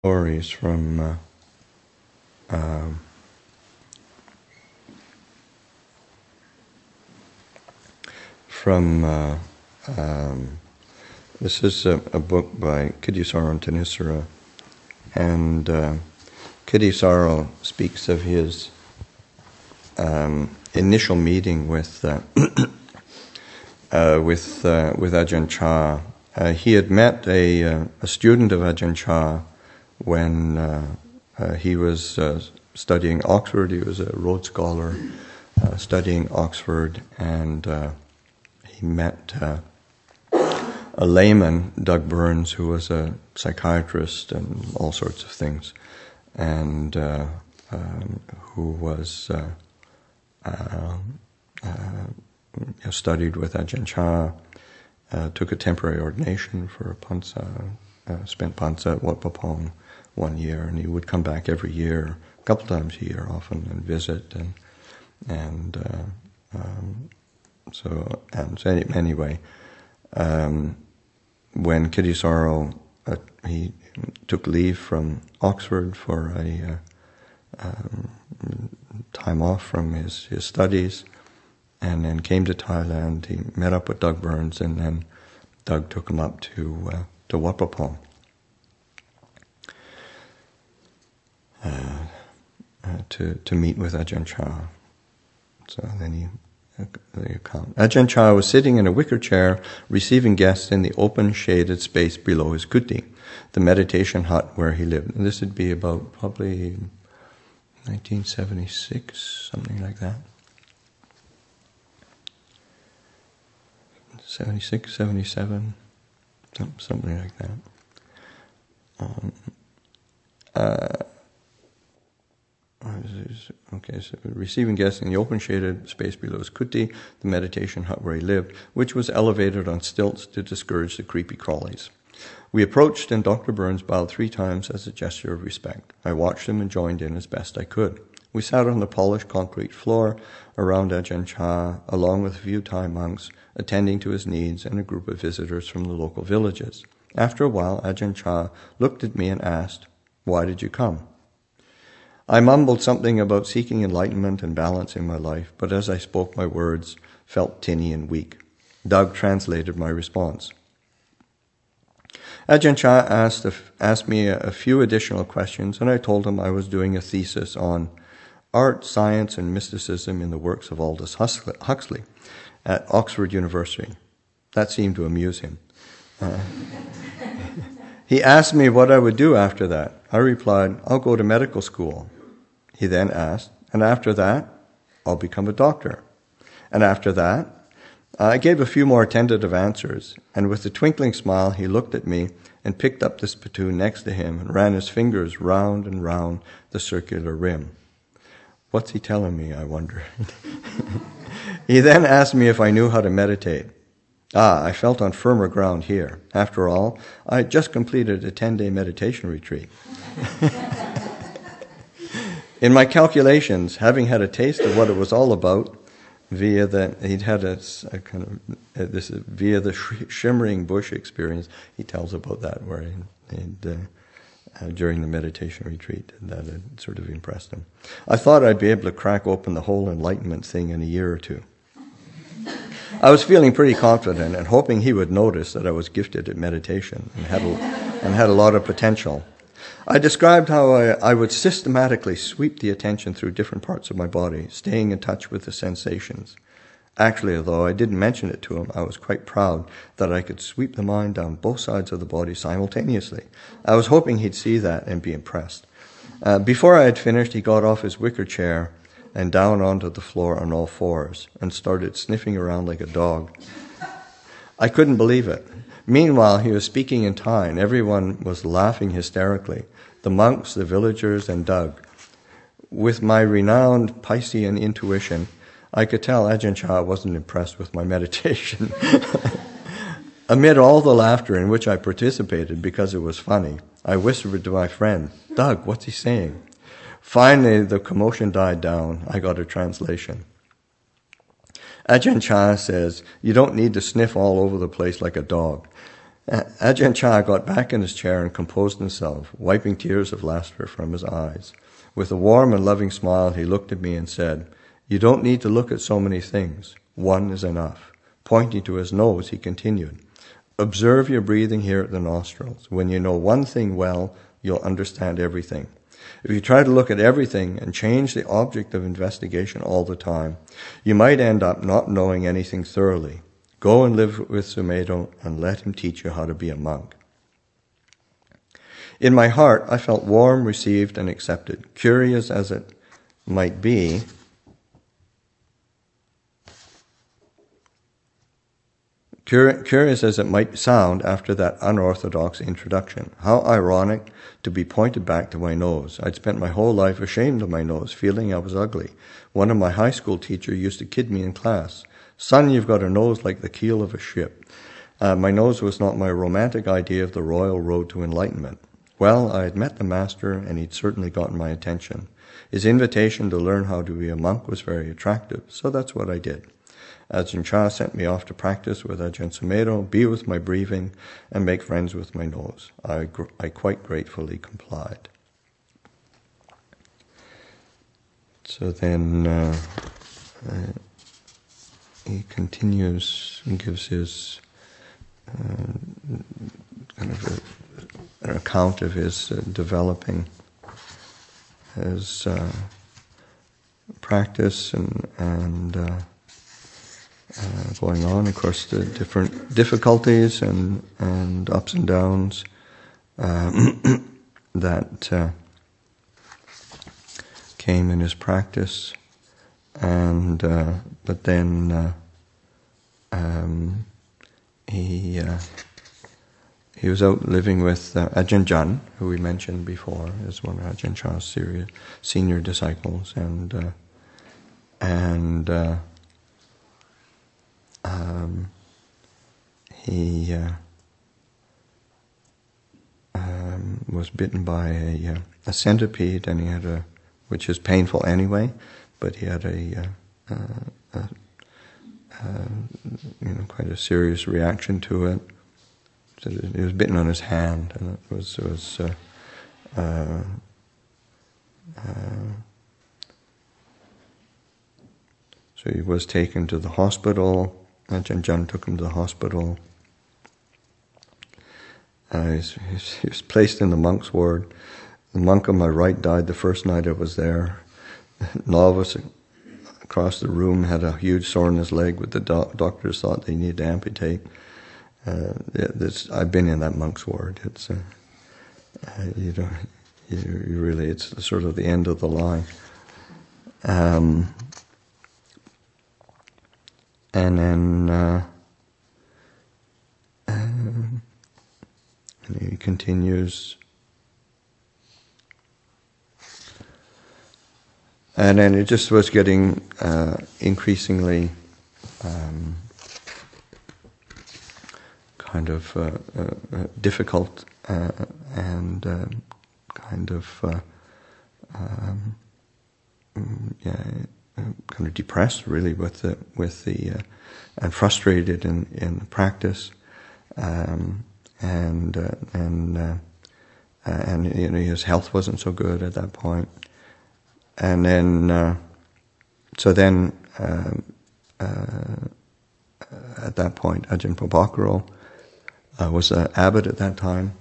stories from um, this is a book by Kittisaro Thanissaro, and Kittisaro speaks of his initial meeting with Ajahn Chah. He had met a student of Ajahn Chah when he was studying Oxford. He was a Rhodes Scholar studying Oxford, and he met a layman, Doug Burns, who was a psychiatrist and all sorts of things, and who was studied with Ajahn Chah, took a temporary ordination for Pansa, spent Pansa at Wat Pah Pong 1 year, and he would come back every year, a couple times a year often, and visit, anyway, when Kittisaro he took leave from Oxford for a time off from his studies, and then came to Thailand. He met up with Doug Burns, and then Doug took him up to Wat Pah Pong to meet with Ajahn Chah. So then the account. Ajahn Chah was sitting in a wicker chair receiving guests in the open shaded space below his kuti, the meditation hut where he lived. And this would be about probably 1976, something like that. 76, 77, something like that. So receiving guests in the open shaded space below his kuti, the meditation hut where he lived, which was elevated on stilts to discourage the creepy crawlies. We approached, and Dr. Burns bowed 3 times as a gesture of respect. I watched him and joined in as best I could. We sat on the polished concrete floor around Ajahn Chah, along with a few Thai monks, attending to his needs and a group of visitors from the local villages. After a while, Ajahn Chah looked at me and asked, "Why did you come?" I mumbled something about seeking enlightenment and balance in my life, but as I spoke, my words felt tinny and weak. Doug translated my response. Ajahn Chah asked me a few additional questions, and I told him I was doing a thesis on art, science, and mysticism in the works of Aldous Huxley at Oxford University. That seemed to amuse him. He asked me what I would do after that. I replied, "I'll go to medical school." He then asked, "And after that?" "I'll become a doctor." "And after that?" I gave a few more tentative answers, and with a twinkling smile he looked at me and picked up the spittoon next to him and ran his fingers round and round the circular rim. What's he telling me, I wonder? He then asked me if I knew how to meditate. I felt on firmer ground here. After all, I had just completed a 10-day meditation retreat. In my calculations, having had a taste of what it was all about, via the shimmering bush experience, he tells about that where during the meditation retreat, that had sort of impressed him. I thought I'd be able to crack open the whole enlightenment thing in a year or 2. I was feeling pretty confident and hoping he would notice that I was gifted at meditation and had a lot of potential. I described how I would systematically sweep the attention through different parts of my body, staying in touch with the sensations. Actually, although I didn't mention it to him, I was quite proud that I could sweep the mind down both sides of the body simultaneously. I was hoping he'd see that and be impressed. Before I had finished, he got off his wicker chair and down onto the floor on all 4s and started sniffing around like a dog. I couldn't believe it. Meanwhile, he was speaking in Thai, and everyone was laughing hysterically. The monks, the villagers, and Doug. With my renowned Piscean intuition, I could tell Ajahn Chah wasn't impressed with my meditation. Amid all the laughter in which I participated because it was funny, I whispered to my friend, "Doug, what's he saying?" Finally, the commotion died down. I got a translation. Ajahn Chah says, "You don't need to sniff all over the place like a dog. Ajahn Chah got back in his chair and composed himself, wiping tears of laughter from his eyes. With a warm and loving smile, he looked at me and said, "You don't need to look at so many things. One is enough." Pointing to his nose, he continued, "Observe your breathing here at the nostrils. When you know one thing well, you'll understand everything. If you try to look at everything and change the object of investigation all the time, you might end up not knowing anything thoroughly. Go and live with Sumedho and let him teach you how to be a monk." In my heart, I felt warm, received, and accepted. Curious as it might be, curious as it might sound after that unorthodox introduction. How ironic to be pointed back to my nose. I'd spent my whole life ashamed of my nose, feeling I was ugly. One of my high school teachers used to kid me in class. "Son, you've got a nose like the keel of a ship." My nose was not my romantic idea of the royal road to enlightenment. Well, I had met the master, and he'd certainly gotten my attention. His invitation to learn how to be a monk was very attractive, so that's what I did. Ajahn Chah sent me off to practice with Ajahn Sumedho, be with my breathing, and make friends with my nose. I quite gratefully complied. So then he continues and gives his kind of an account of his developing his practice and going on. Of course, the different difficulties and ups and downs that came in his practice, and but then he was out living with Ajahn Jun, who we mentioned before, is one of Ajahn Chah's senior disciples, and he was bitten by a centipede, and he had which is painful anyway, but he had quite a serious reaction to it. So he was bitten on his hand, and it was so he was taken to the hospital. Ajahn Jun took him to the hospital. He was placed in the monk's ward. The monk on my right died the first night I was there. The novice across the room had a huge sore in his leg, but the doctors thought they needed to amputate. I've been in that monk's ward. It's it's sort of the end of the line. And then and he continues. And then it just was getting increasingly kind of difficult and kind of kind of depressed, really, with the and frustrated in the practice, and his health wasn't so good at that point. And then, at that point, Ajahn Prabhakaro was an abbot at that time.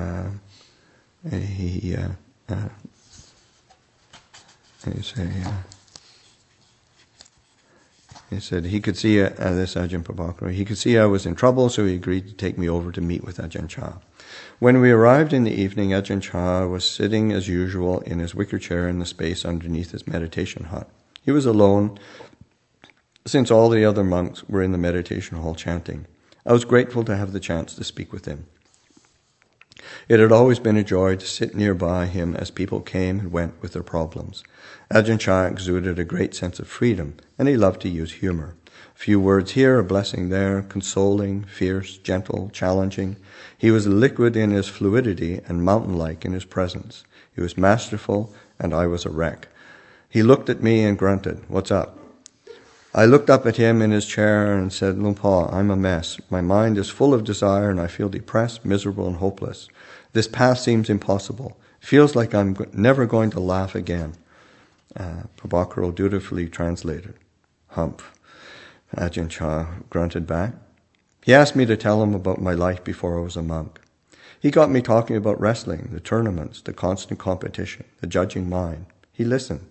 He said he could see this Ajahn Prabhakaro. He could see I was in trouble, so he agreed to take me over to meet with Ajahn Chah. When we arrived in the evening, Ajahn Chah was sitting as usual in his wicker chair in the space underneath his meditation hut. He was alone, since all the other monks were in the meditation hall chanting. I was grateful to have the chance to speak with him. It had always been a joy to sit nearby him as people came and went with their problems. Ajahn Chah exuded a great sense of freedom, and he loved to use humor. A few words here, a blessing there, consoling, fierce, gentle, challenging. He was liquid in his fluidity and mountain-like in his presence. He was masterful, and I was a wreck. He looked at me and grunted, "What's up?" I looked up at him in his chair and said, "Luang Por, I'm a mess. My mind is full of desire and I feel depressed, miserable, and hopeless. This path seems impossible. Feels like I'm never going to laugh again." Prabhakaro dutifully translated. Humph. Ajahn Chah grunted back. He asked me to tell him about my life before I was a monk. He got me talking about wrestling, the tournaments, the constant competition, the judging mind. He listened.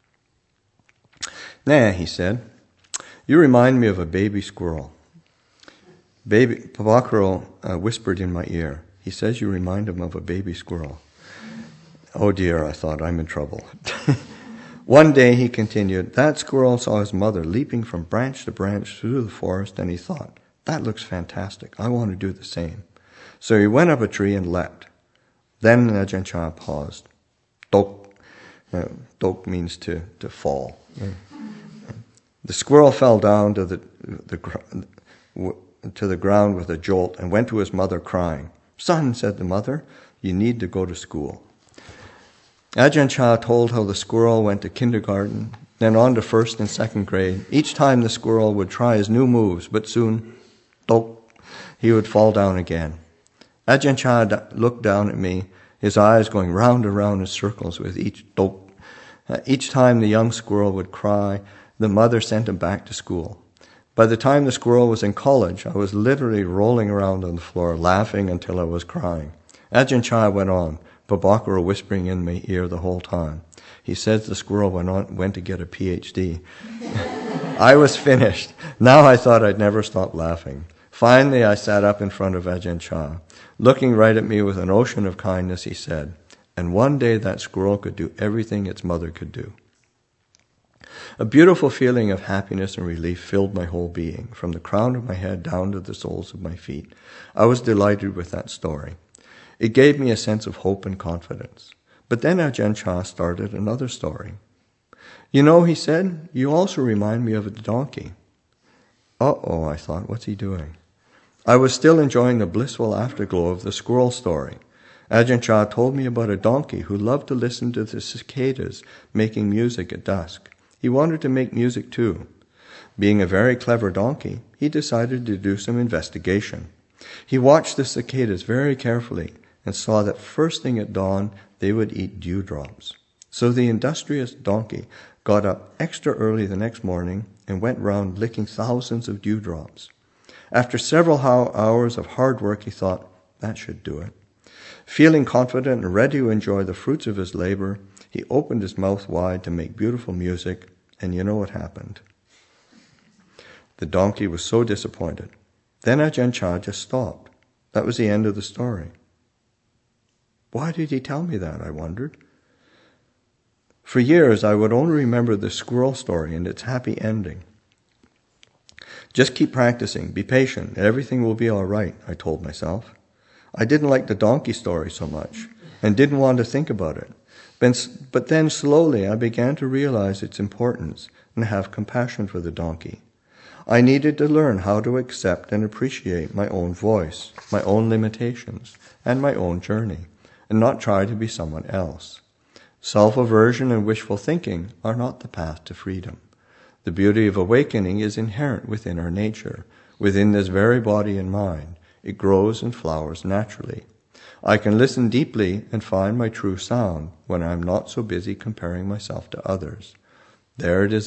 "Nah," he said, "you remind me of a baby squirrel." Prabhakaro whispered in my ear, "He says you remind him of a baby squirrel." Oh dear, I thought, I'm in trouble. One day, he continued, that squirrel saw his mother leaping from branch to branch through the forest, and he thought, that looks fantastic. I want to do the same. So he went up a tree and leapt. Then Ajahn Chah paused. Dok. Dok means to fall. The squirrel fell down to the ground with a jolt and went to his mother crying. "Son," said the mother, "you need to go to school." Ajahn Chah told how the squirrel went to kindergarten, then on to first and second grade. Each time the squirrel would try his new moves, but soon, he would fall down again. Ajahn Chah looked down at me, his eyes going round and round in circles with each dok. Each time the young squirrel would cry, the mother sent him back to school. By the time the squirrel was in college, I was literally rolling around on the floor, laughing until I was crying. Ajahn Chah went on, Prabhakaro whispering in my ear the whole time. He says the squirrel went to get a PhD. I was finished. Now I thought I'd never stop laughing. Finally, I sat up in front of Ajahn Chah. Looking right at me with an ocean of kindness, he said, and one day that squirrel could do everything its mother could do. A beautiful feeling of happiness and relief filled my whole being, from the crown of my head down to the soles of my feet. I was delighted with that story. It gave me a sense of hope and confidence. But then Ajahn Chah started another story. You know, he said, you also remind me of a donkey. Uh-oh, I thought, what's he doing? I was still enjoying the blissful afterglow of the squirrel story. Ajahn Chah told me about a donkey who loved to listen to the cicadas making music at dusk. He wanted to make music too. Being a very clever donkey, he decided to do some investigation. He watched the cicadas very carefully and saw that first thing at dawn, they would eat dewdrops. So the industrious donkey got up extra early the next morning and went round licking thousands of dewdrops. After several hours of hard work, he thought, that should do it. Feeling confident and ready to enjoy the fruits of his labor, he opened his mouth wide to make beautiful music, and you know what happened. The donkey was so disappointed. Then Ajahn Chah just stopped. That was the end of the story. Why did he tell me that, I wondered. For years, I would only remember the squirrel story and its happy ending. Just keep practicing, be patient, and everything will be all right, I told myself. I didn't like the donkey story so much and didn't want to think about it. But then slowly I began to realize its importance and have compassion for the donkey. I needed to learn how to accept and appreciate my own voice, my own limitations, and my own journey, and not try to be someone else. Self-aversion and wishful thinking are not the path to freedom. The beauty of awakening is inherent within our nature, within this very body and mind. It grows and flowers naturally. I can listen deeply and find my true sound when I am not so busy comparing myself to others. There it is